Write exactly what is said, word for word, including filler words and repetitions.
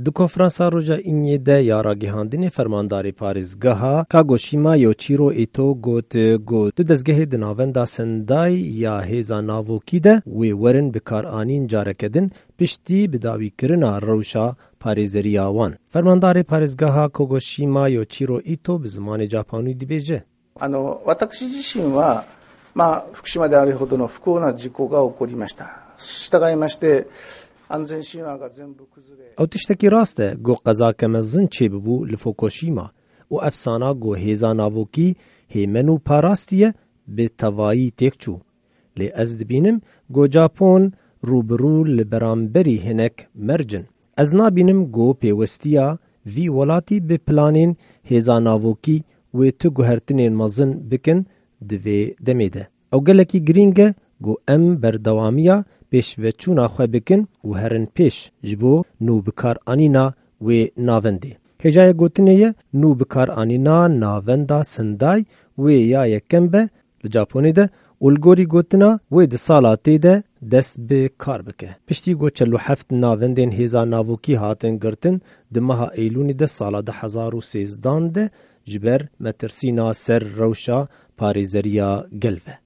دو کنفرانسا روژا اینی ده یارا گهاندین فرمانداری پاریزگاها کاگوشیما یوچیرو ایتو گوت گوت دو دزگه دناوندا سندای یا هیزا ناووکی ده وی ورن بکار آنین جارکدن پشتی بداوی کرنا روشا پاریزریا وان. فرمانداری پاریزگاها کاگوشیما یوچیرو ایتو به زمان ژاپنی دیبیجه. あの私自身は、まあ、福島であるほどの不幸な事故が起こりました。従いまして安全神話が全部崩れ او تشتکی راسته گو قضا کمزن چه ببو لفوکوشیما و افسانا گو هیزا ناووکی هیمنو پاراستیه به توایی تکچو. لی از دبینم گو جاپون روبرو لبرانبری هنک مرجن. از نابینم گو پیوستیا وی ولاتی به پلانین هیزا ناووکی و تو گوهرتنین مزن بکن دوی دمیده. او گلکی گرینگه گو ام بردوامیا پیش و چونا خواه بکن و هرن پیش جبو نو بکار آنینا و ناونده. هجای گوتنیه نو بکار آنینا ناوندا سندای و یا یکم به لجاپونی ده اولگوری گوتنا و ده سالاتی ده دست به کار بکه. پشتی گو چلو هفت ناوندین هیزا ناووکی هاتن گرتن ده ماها ایلونی ده سالا ده هزار و سیزدان ده جبر مترسینا سر روشا پاریزریا گلوه.